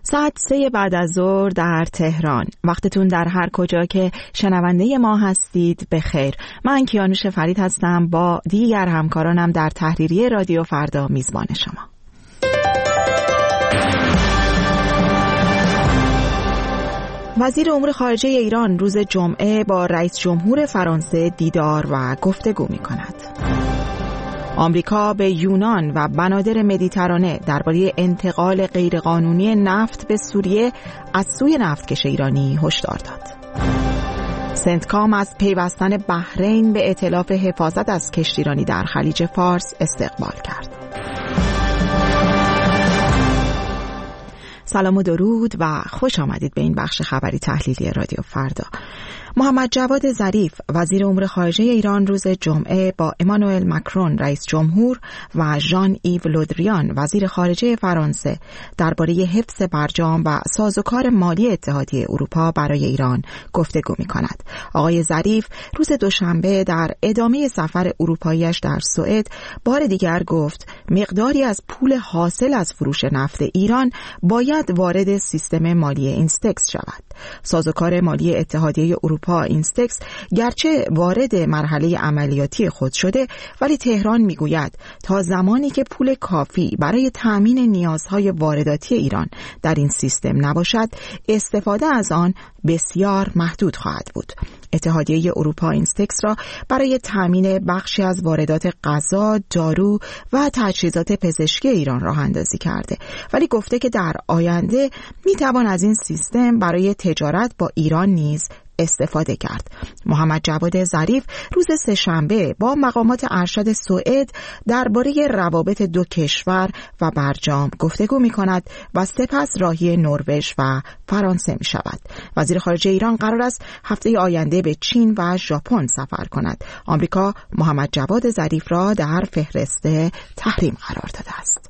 ساعت 3 بعد از ظهر در تهران. وقتتون در هر کجا که شنونده ما هستید بخیر. من کیانوش فرید هستم، با دیگر همکارانم در تحریریه رادیو فردا میزبان شما. وزیر امور خارجه ایران روز جمعه با رئیس جمهور فرانسه دیدار و گفتگو می‌کند. آمریکا به یونان و بنادر مدیترانه درباره انتقال غیرقانونی نفت به سوریه از سوی نفتکش ایرانی هشدار داد. سنتکام از پیوستن بحرین به ائتلاف حفاظت از کشتیرانی در خلیج فارس استقبال کرد. سلام و درود و خوش آمدید به این بخش خبری تحلیلی رادیو فردا. محمد جواد ظریف وزیر امور خارجه ایران روز جمعه با امانوئل مکرون رئیس جمهور و ژان ایو لودریان وزیر خارجه فرانسه درباره حفظ برجام و سازوکار مالی اتحادیه اروپا برای ایران گفتگو می‌کند. آقای ظریف روز دوشنبه در ادامه سفر اروپایی‌اش در سوئد بار دیگر گفت مقداری از پول حاصل از فروش نفت ایران باید وارد سیستم مالی اینستکس شود. سازوکار مالی اتحادیه اروپا اینستکس گرچه وارد مرحله عملیاتی خود شده، ولی تهران میگوید تا زمانی که پول کافی برای تأمین نیازهای وارداتی ایران در این سیستم نباشد، استفاده از آن بسیار محدود خواهد بود. اتحادیه اروپا اینستکس را برای تأمین بخشی از واردات غذا، دارو و تجهیزات پزشکی ایران راه اندازی کرده، ولی گفته که در آینده میتوان از این سیستم برای تجارت با ایران نیز استفاده کرد. محمد جواد ظریف روز سه‌شنبه با مقامات ارشد سوئد درباره روابط دو کشور و برجام گفتگو می‌کند و سپس راهی نروژ و فرانسه می‌شود. وزیر خارجه ایران قرار است هفته آینده به چین و ژاپن سفر کند. آمریکا محمد جواد ظریف را در فهرست تحریم قرار داده است.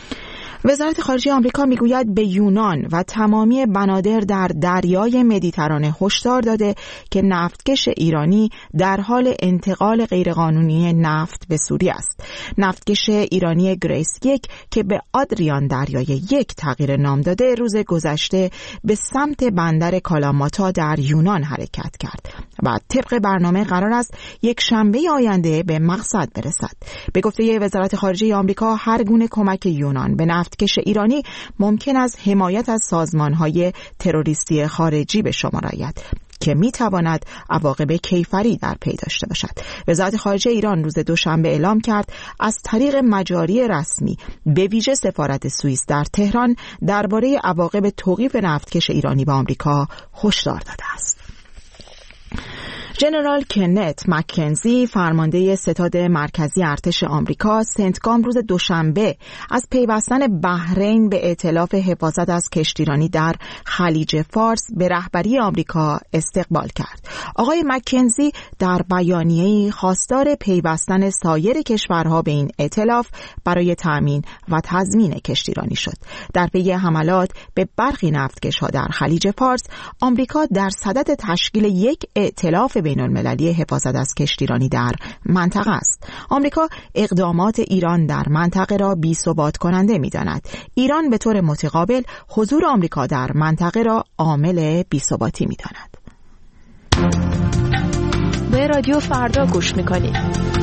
وزارت خارجه آمریکا میگوید به یونان و تمامی بنادر در دریای مدیترانه هشدار داده که نفتکش ایرانی در حال انتقال غیرقانونی نفت به سوریه است. نفتکش ایرانی گریس 1 که به آدریان دریای 1 تغییر نام داده، روز گذشته به سمت بندر کالاماتا در یونان حرکت کرد و طبق برنامه قرار است یک شنبه آینده به مقصد برسد. به گفته وزارت خارجه آمریکا، هر گونه کمک یونان به نفتکش ایرانی ممکن است حمایت از سازمان‌های تروریستی خارجی به شمار آید که می‌تواند عواقب کیفری در پی داشته باشد. وزارت خارجه ایران روز دوشنبه اعلام کرد از طریق مجاری رسمی به ویژه سفارت سوئیس در تهران درباره عواقب توقیف نفتکش ایرانی به آمریکا هشدار داده است. ژنرال کنت مکنزی فرمانده ستاد مرکزی ارتش آمریکا سنتکام روز دوشنبه از پیوستن بحرین به ائتلاف حفاظت از کشتیرانی در خلیج فارس به رهبری آمریکا استقبال کرد. آقای مکنزی در بیانیه‌ای خواستار پیوستن سایر کشورها به این ائتلاف برای تأمین و تضمین کشتیرانی شد. در پی حملات به برخی نفتکش‌ها در خلیج فارس، آمریکا در صدد تشکیل یک ائتلاف بین‌المللی حفاظت از کشتیرانی در منطقه است. آمریکا اقدامات ایران در منطقه را بی‌ثبات کننده می‌داند. ایران به طور متقابل حضور آمریکا در منطقه را عامل بی‌ثباتی می‌داند. به رادیو فردا گوش می‌کنید.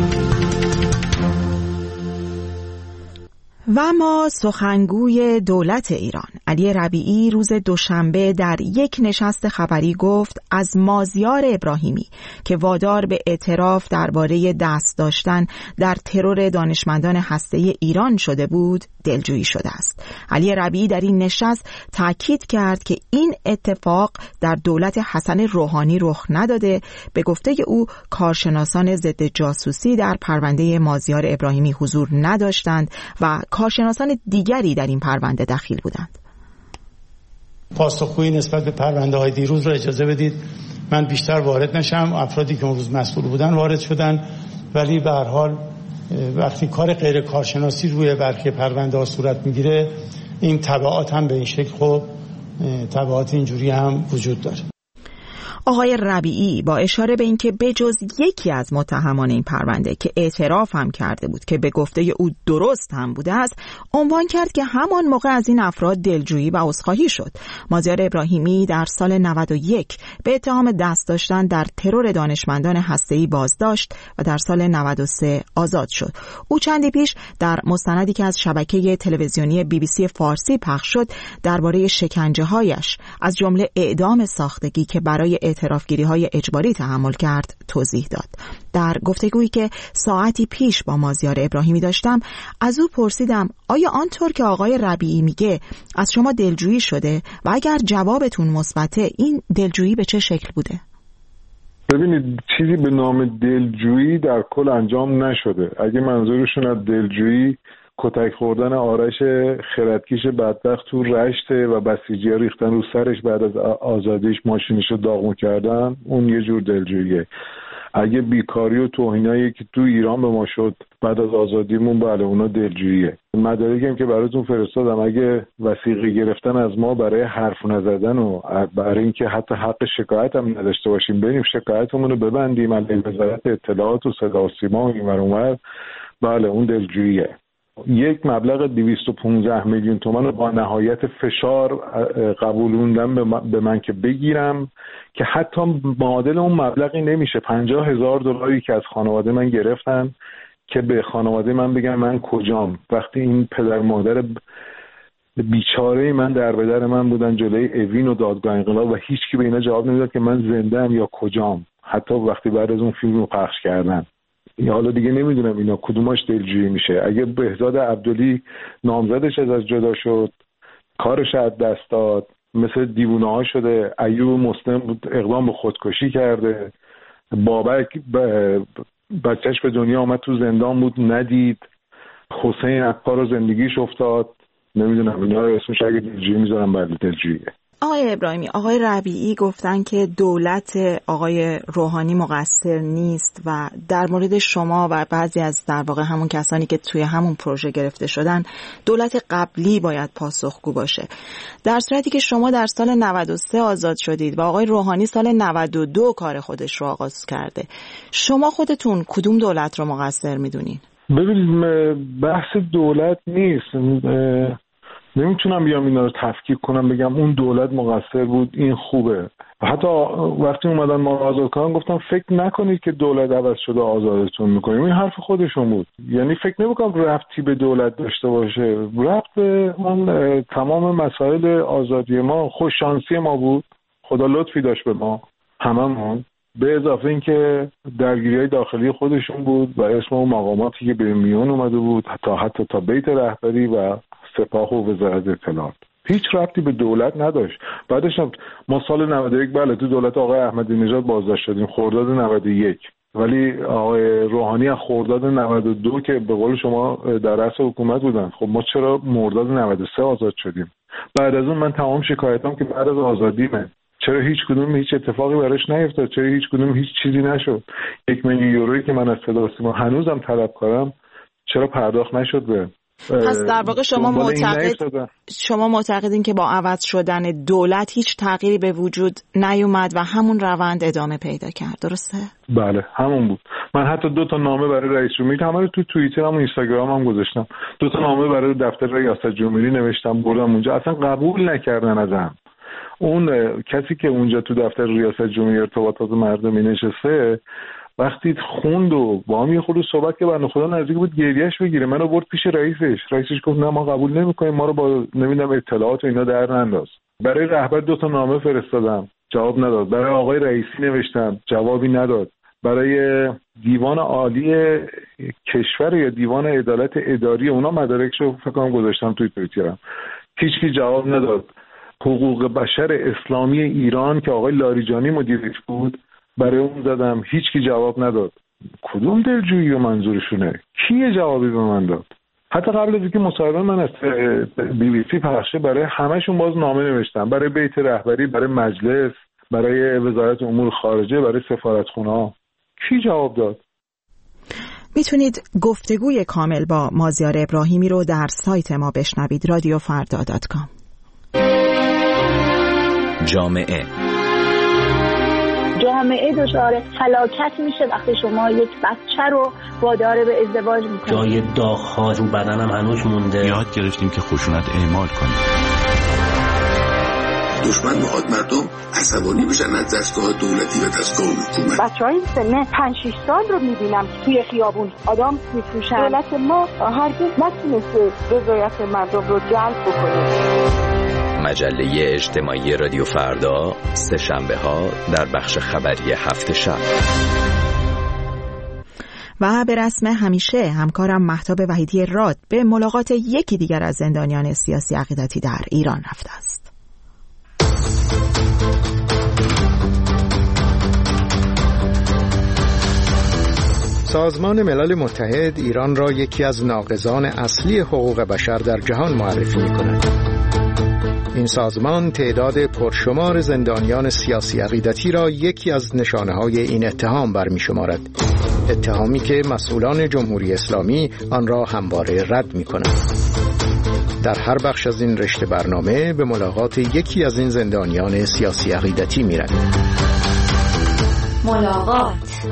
و ما سخنگوی دولت ایران علی ربیعی روز دوشنبه در یک نشست خبری گفت از مازیار ابراهیمی که وادار به اعتراف درباره دست داشتن در ترور دانشمندان هسته‌ای ایران شده بود دلجویی شده است. علی ربیعی در این نشست تاکید کرد که این اتفاق در دولت حسن روحانی رخ نداده. به گفته او کارشناسان ضد جاسوسی در پرونده مازیار ابراهیمی حضور نداشتند و کارشناسان دیگری در این پرونده دخیل بودند. پاسخگویی نسبت به پرونده های دیروز را اجازه بدید من بیشتر وارد نشم. افرادی که اون روز مسئول بودن وارد شدن، ولی به هر حال وقتی کار غیر کارشناسی روی برخی پرونده ها صورت میگیره، این تبعات هم به این شکل خب تبعات اینجوری هم وجود داره. آقای ربیعی با اشاره به اینکه بجز یکی از متهمان این پرونده که اعتراف هم کرده بود که به گفته او درست هم بوده است، عنوان کرد که همان موقع از این افراد دلجویی و عذرخواهی شد. مازیار ابراهیمی در سال 91 به اتهام دست داشتن در ترور دانشمندان هسته‌ای بازداشت و در سال 93 آزاد شد. او چندی پیش در مستندی که از شبکه تلویزیونی BBC فارسی پخش شد درباره شکنجه‌هایش از جمله اعدام ساختگی که برای اعترافگیری‌های اجباری تحمل کرد توضیح داد. در گفتگویی که ساعتی پیش با مازیار ابراهیمی داشتم از او پرسیدم آیا آنطور که آقای ربیعی میگه از شما دلجویی شده و اگر جوابتون مثبته این دلجویی به چه شکل بوده؟ ببینید چیزی به نام دلجویی در کل انجام نشده. اگه منظورشون از دلجویی کتک خوردن آرش خردکش بدبخت تو رشته و بسیجی‌ها ریختن رو سرش بعد از آزادیش ماشینشو داغون کردن، اون یه جور دلجوییه. اگه بیکاری و توهینایی که تو ایران به ما شد بعد از آزادیمون، بله اونا دلجوییه. مدارکی هم که براتون فرستادم، اگه وثیقه گرفتن از ما برای حرف نزدن و برای اینکه حتی حق شکایت هم نداشته باشیم بریم شکایتمون رو ببندیم علیه وزارت اطلاعات و صدا و سیما و اینور اونور، بله اون دلجوییه. یک مبلغ 215 میلیون تومان رو با نهایت فشار قبولوندم به من که بگیرم که حتی معادل اون مبلغی نمیشه. 50,000 دلاری که از خانواده من گرفتن که به خانواده من بگن من کجام، وقتی این پدر مادر بیچاره من در به در من بودن جلوی اوین و دادگاه انقلاب و هیچکی به اینا جواب نمیداد که من زنده ام یا کجام، حتی وقتی بعد از اون فیلم رو پخش کردن. حالا دیگه نمیدونم اینا کدوماش دلجویی میشه. اگه بهزاد عبدلی نامزدش از جدا شد، کارش از دست داد، مثل دیوونه ها شده، ایوب مسلم اقدام به خودکشی کرده، بابک بچهش به دنیا آمد تو زندان بود ندید، حسین عکار رو زندگیش افتاد، نمیدونم اینا رو اسمش اگه دلجویی میذارم بعد دلجوییه. آقای ابراهیمی، آقای ربیعی گفتن که دولت آقای روحانی مقصر نیست و در مورد شما و بعضی از در واقع همون کسانی که توی همون پروژه گرفته شدن دولت قبلی باید پاسخگو باشه، در صورتی که شما در سال 93 آزاد شدید و آقای روحانی سال 92 کار خودش رو آغاز کرده. شما خودتون کدوم دولت رو مقصر میدونین؟ ببینید بحث دولت نیست، نمیتونم بیام اینا رو تفکیک کنم بگم اون دولت مقصر بود این خوبه. حتی وقتی اومدن ما آزاد کردن گفتم فکر نکنید که دولت عوض شده آزادتون میکنیم، این حرف خودشون بود. یعنی فکر نمیکنم ربطی به دولت داشته باشه، ربط به اون تمام مسائل آزادی ما خوش شانسی ما بود، خدا لطفی داشت به ما هممون، به اضافه اینکه درگیری‌های داخلی خودشون بود و اسم اون مقاماتی که به میون اومده بود حتی تا بیت رهبری و سپاه و وزارت اطلاعات، هیچ ربطی به دولت نداشت. بعدش ما سال 91 بله تو دولت آقای احمدی نژاد بازداشت شدیم خرداد 91، ولی آقای روحانی از خرداد 92 که به قول شما در رأس حکومت بودن، خب ما چرا مرداد 93 آزاد شدیم؟ بعد از اون من تمام شکایتام که بعد از آزادیمه، چرا هیچ کدوم هیچ اتفاقی براش نیفتاد؟ چرا هیچ کدوم هیچ چیزی نشد؟ 1 میلیون یورویی که من از صدا و سیما هنوزم طلبکارم چرا پرداخت نشد به؟ پس در واقع شما معتقدین که با عوض شدن دولت هیچ تغییری به وجود نیومد و همون روند ادامه پیدا کرد، درسته؟ بله همون بود. من حتی 2 تا نامه برای رئیس جمهوری، همه رو تو توییتر هم اینستاگرام هم گذاشتم، 2 تا نامه برای دفتر ریاست جمهوری نوشتم بردم اونجا، اصلا قبول نکردن ازم. اون کسی که اونجا تو دفتر ریاست جمهوری ارتباطات مردمی نشسته وقتی خوند و با هم یه خورده صحبت که بنده خدا نزدیک بود گریهش بگیره، منو برد پیش رئیسش گفت نه ما قبول نمی‌کنیم، ما رو با نمیدونم اطلاعات و اینا در ننداز. برای رهبر 2 تا نامه فرستادم جواب نداد، برای آقای رئیسی نوشتم جوابی نداد، برای دیوان عالی کشور یا دیوان عدالت اداری اونا مدارکشو فکر کنم گذاشتم توی توییترم، هیچکی جواب نداد. حقوق بشر اسلامی ایران که آقای لاریجانی مدیرش بود برای اون زدم، هیچکی جواب نداد. کدوم دلجویی و منظورشونه؟ کی جوابی به من داد؟ حتی قبل از اینکه مصاحبه من از BBC پخشه برای همه‌شون باز نامه نوشتم، برای بیت رهبری، برای مجلس، برای وزارت امور خارجه، برای سفارتخونه‌ها. کی جواب داد؟ میتونید گفتگوی کامل با مازیار ابراهیمی رو در سایت ما بشنوید radiofarda.com. جامعه جامعه دچار فلاکت میشه وقتی شما یک بچه رو وادار به ازدواج میکنید. جای داغ‌ها رو بدنم هنوز مونده. یاد گرفتیم که خشونت اعمال کنیم. دشمن میخواد مردم عصبانی بشن از دستگاه دولتی و دستگاه حکومت. بچه‌های سن 5-6 سال رو میبینم توی خیابون آدم میفروشن. دولت ما هرگز نتونسته رضایت مردم رو جلب بکنه. مجله اجتماعی رادیو فردا سه شنبه ها در بخش خبری هفت شب. و به رسم همیشه همکارم مهتاب وحیدی راد به ملاقات یکی دیگر از زندانیان سیاسی عقیدتی در ایران رفته است. سازمان ملل متحد ایران را یکی از ناقضان اصلی حقوق بشر در جهان معرفی می‌کند. این سازمان تعداد پرشمار زندانیان سیاسی عقیدتی را یکی از نشانه‌های این اتهام برمی‌شمارد. اتهامی که مسئولان جمهوری اسلامی آن را همواره رد می‌کنند. در هر بخش از این رشته برنامه به ملاقات یکی از این زندانیان سیاسی عقیدتی می‌رویم. ملاقات.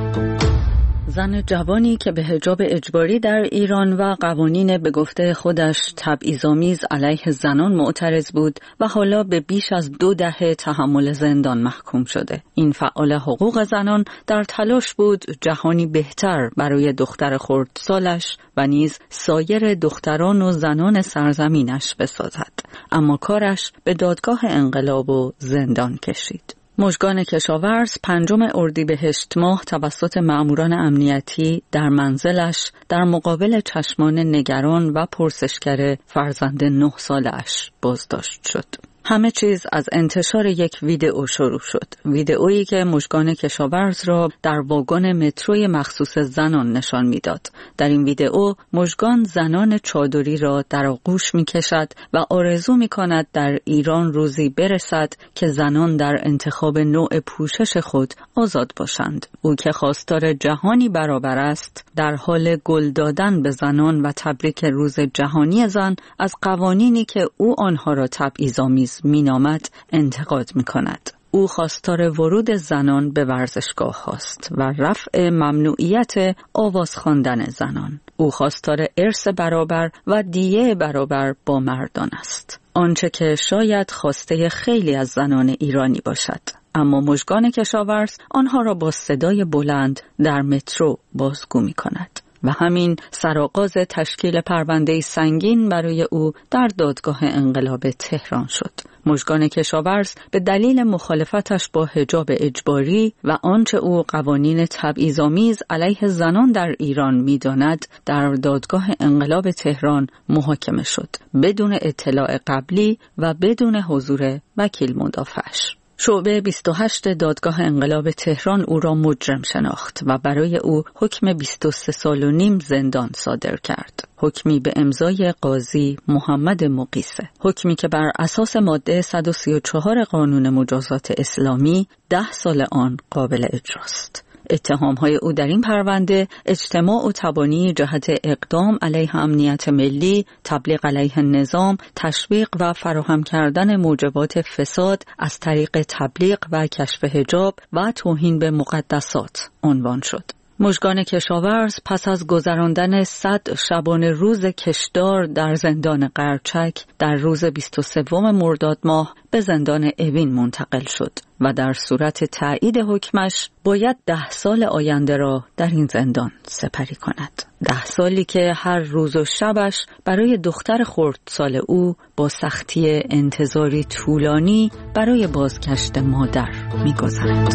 زن جوانی که به حجاب اجباری در ایران و قوانین به گفته خودش تبعیض‌آمیز علیه زنان معترض بود و حالا به بیش از 2 دهه تحمل زندان محکوم شده. این فعال حقوق زنان در تلاش بود جهانی بهتر برای دختر خردسالش و نیز سایر دختران و زنان سرزمینش بسازد، اما کارش به دادگاه انقلاب و زندان کشید. مژگان کشاورز 5 اردیبهشت ماه توسط مأموران امنیتی در منزلش در مقابل چشمان نگران و پرسشگر فرزند 9 سالش بازداشت شد. همه چیز از انتشار یک ویدئو شروع شد. ویدئویی که مژگان کشاورز را در واگن متروی مخصوص زنان نشان می‌داد. در این ویدئو مژگان زنان چادری را در آغوش می‌کشد و آرزو می‌کند در ایران روزی برسد که زنان در انتخاب نوع پوشش خود آزاد باشند. او که خواستار جهانی برابر است، در حال گل دادن به زنان و تبریک روز جهانی زن از قوانینی که او آنها را تبعیض‌آمیز مینامد انتقاد می‌کند. او خواستار ورود زنان به ورزشگاه هاست و رفع ممنوعیت آواز خواندن زنان. او خواستار ارث برابر و دیه برابر با مردان است. آنچه که شاید خواسته خیلی از زنان ایرانی باشد. اما مژگان کشاورز آنها را با صدای بلند در مترو بازگو می‌کند. و همین سرآغاز تشکیل پرونده سنگین برای او در دادگاه انقلاب تهران شد. مژگان کشاورز به دلیل مخالفتش با حجاب اجباری و آنچه او قوانین تبعیض‌آمیز علیه زنان در ایران می‌داند در دادگاه انقلاب تهران محاکمه شد، بدون اطلاع قبلی و بدون حضور وکیل مدافعش. شعبه 28 دادگاه انقلاب تهران او را مجرم شناخت و برای او حکم 23 سال و نیم زندان صادر کرد. حکمی به امضای قاضی محمد مقیسه. حکمی که بر اساس ماده 134 قانون مجازات اسلامی 10 سال آن قابل اجراست. اتهام‌های او در این پرونده اجتماع و تبانی جهت اقدام علیه امنیت ملی، تبلیغ علیه نظام، تشویق و فراهم کردن موجبات فساد از طریق تبلیغ و کشف حجاب و توهین به مقدسات عنوان شد. مژگان کشاورز پس از گذراندن 100 شبانه روز کشدار در زندان قرچک در روز 23 مرداد ماه به زندان اوین منتقل شد و در صورت تایید حکمش باید 10 سال آینده را در این زندان سپری کند. 10 سالی که هر روز و شبش برای دختر خردسال او با سختی انتظاری طولانی برای بازگشت مادر می‌گذرد.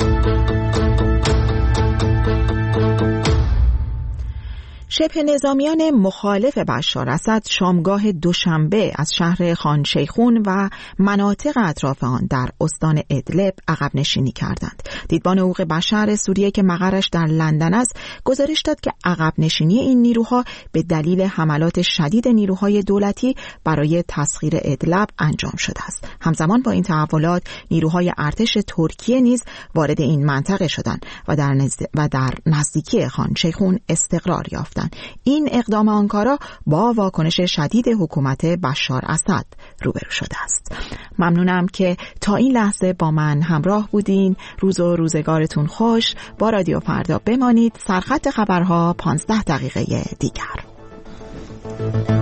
شبه نظامیان مخالف بشار اسد شامگاه دوشنبه از شهر خان شیخون و مناطق اطراف آن در استان ادلب عقب نشینی کردند. دیدبان حقوق بشر سوریه که مقرش در لندن است گزارش داد که عقب نشینی این نیروها به دلیل حملات شدید نیروهای دولتی برای تسخیر ادلب انجام شده است. همزمان با این تحولات نیروهای ارتش ترکیه نیز وارد این منطقه شدند و در نزدیکی خان شیخون استقرار یافتند. این اقدام آنکارا با واکنش شدید حکومت بشار اسد روبرو شده است. ممنونم که تا این لحظه با من همراه بودین. روز و روزگارتون خوش. با رادیو فردا بمانید. سرخط خبرها 15 دقیقه دیگر.